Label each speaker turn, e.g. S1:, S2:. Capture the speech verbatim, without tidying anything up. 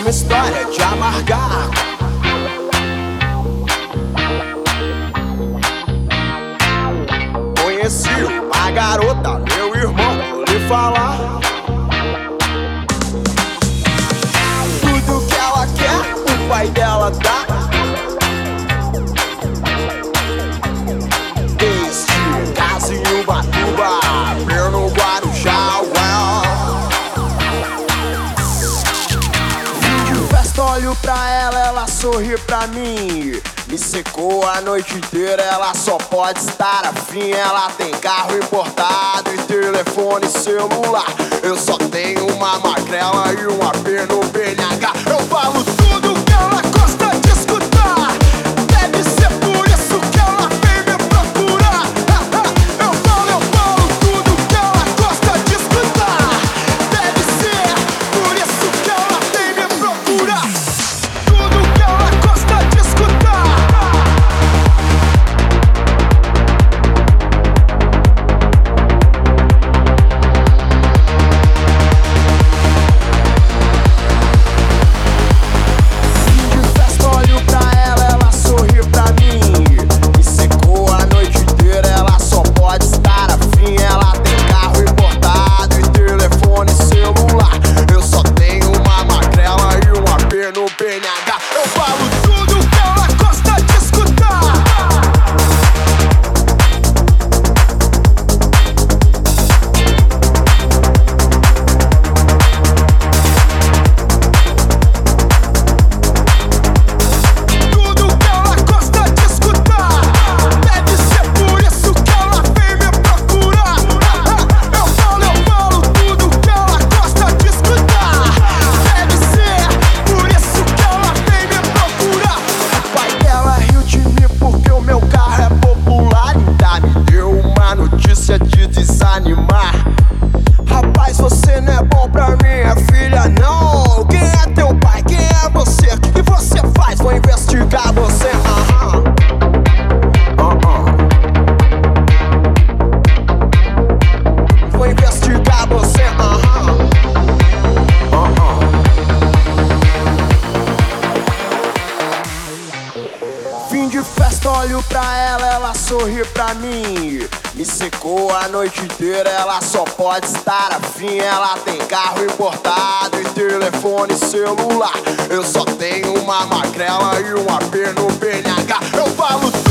S1: uma história de amargar. Conheci uma garota, meu irmão, vou lhe falar. Tudo que ela quer, o pai dela dá. Este caso em Ubatuba, no Guarujá, fim de festa, olho pra ela, ela sorri pra mim. Me secou a noite inteira, ela só pode estar afim. Ela tem carro importado e telefone celular. Eu só tenho uma magrela e um A P no B N H. Eu falo tudo que ela gosta de escutar. Deve ser por isso que ela vem me procurar. Eu falo, eu falo tudo que ela gosta de escutar. Deve ser por isso que ela vem me procurar. Tudo que ela gosta de escutar. Eu falo tudo que ela gosta de escutar. Tudo que ela gosta de escutar. Deve ser por isso que ela vem me procurar. Eu falo, eu falo tudo que ela gosta de escutar. Deve ser por isso que ela vem me procurar. O pai dela riu de mim porque o meu carro é popular. Ainda me deu uma notícia de desanimar. Rapaz, você não é bom pra minha filha, não. Quem é teu pai? Quem é você? O que, que você faz? Vou investigar você. Aham. Uh-uh. Vou investigar você. Aham. Uh-uh. Fim de festa, olho pra ela, ela sorri pra mim. Me secou a noite inteira, ela só pode estar afim. Ela tem carro importado e telefone celular. Eu só tenho uma magrela e um A P no B N H. Eu falo